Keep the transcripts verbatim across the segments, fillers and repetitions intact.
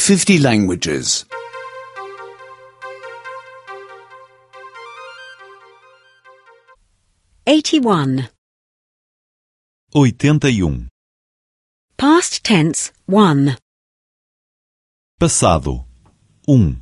fifty languages. eighty-one. oitenta e um. Past tense one. Passado. Um.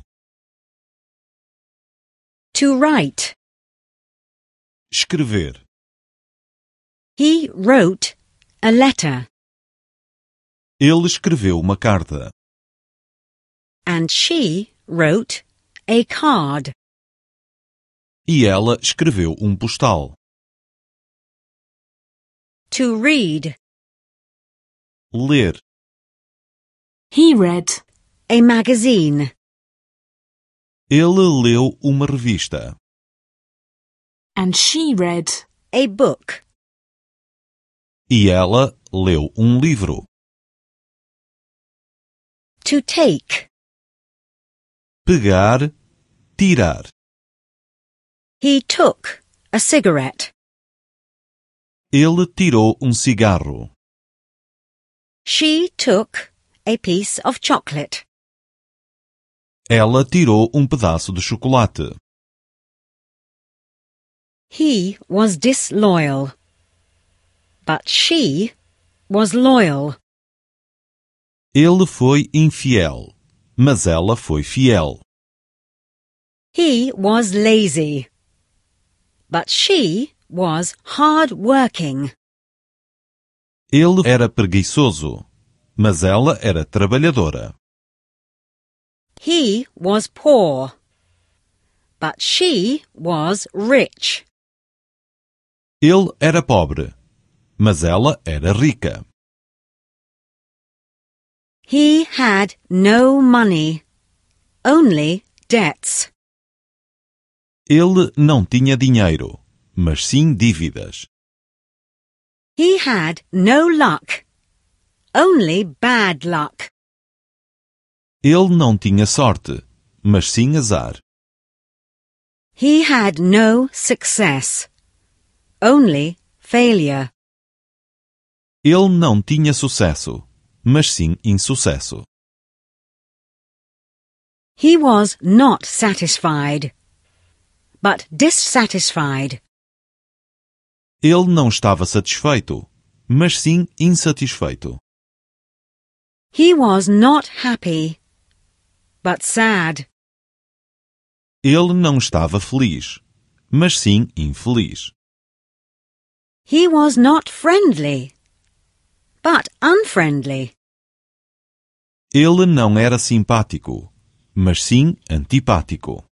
To write. Escrever. He wrote a letter. Ele escreveu uma carta. And she wrote a card. E ela escreveu um postal. To read. Ler. He read a magazine. Ele leu uma revista. And she read a book. E ela leu um livro. To take. Pegar, tirar. He took a cigarette. Ele tirou um cigarro. She took a piece of chocolate. Ela tirou um pedaço de chocolate. He was disloyal. But she was loyal. Ele foi infiel, mas ela foi fiel. He was lazy. But she was hard-working. Ele era preguiçoso, mas ela era trabalhadora. He was poor. But she was rich. Ele era pobre, mas ela era rica. He had no money, only debts. Ele não tinha dinheiro, mas sim dívidas. He had no luck, only bad luck. Ele não tinha sorte, mas sim azar. He had no success, only failure. Ele não tinha sucesso, mas sim insucesso. He was not satisfied, but dissatisfied. Ele não estava satisfeito, mas sim insatisfeito. He was not happy, but sad. Ele não estava feliz, mas sim infeliz. He was not friendly, but unfriendly. Ele não era simpático, mas sim antipático.